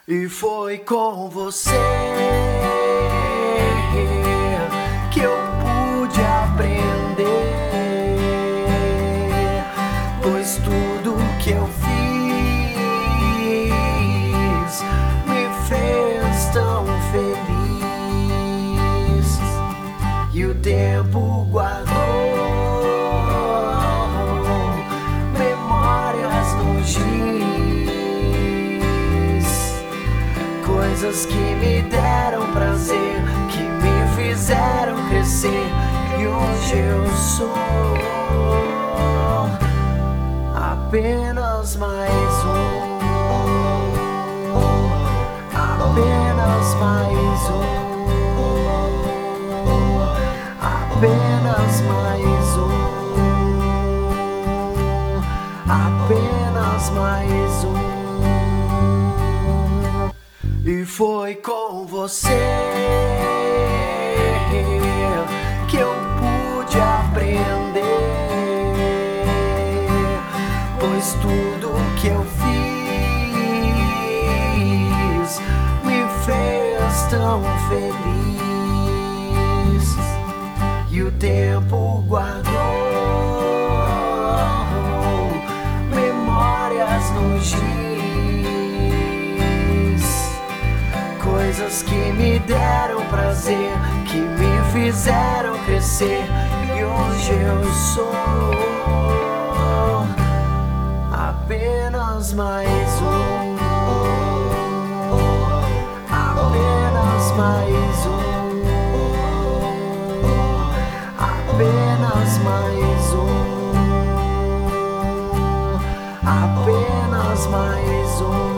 E foi com você que eu pude aprender, pois tudo que eu fiz me fez tão feliz. E o tempo guardou memórias no giz, coisas que me deram prazer, que me fizeram crescer. E hoje eu sou apenas mais um, apenas mais um, apenas mais um, apenas mais um. E foi com você que eu pude aprender, pois tudo que eu fiz me fez tão feliz. E o tempo guardou memórias no giz, coisas que me deram prazer, que me fizeram crescer. E hoje eu sou apenas mais um, apenas mais um, apenas mais um, apenas mais um.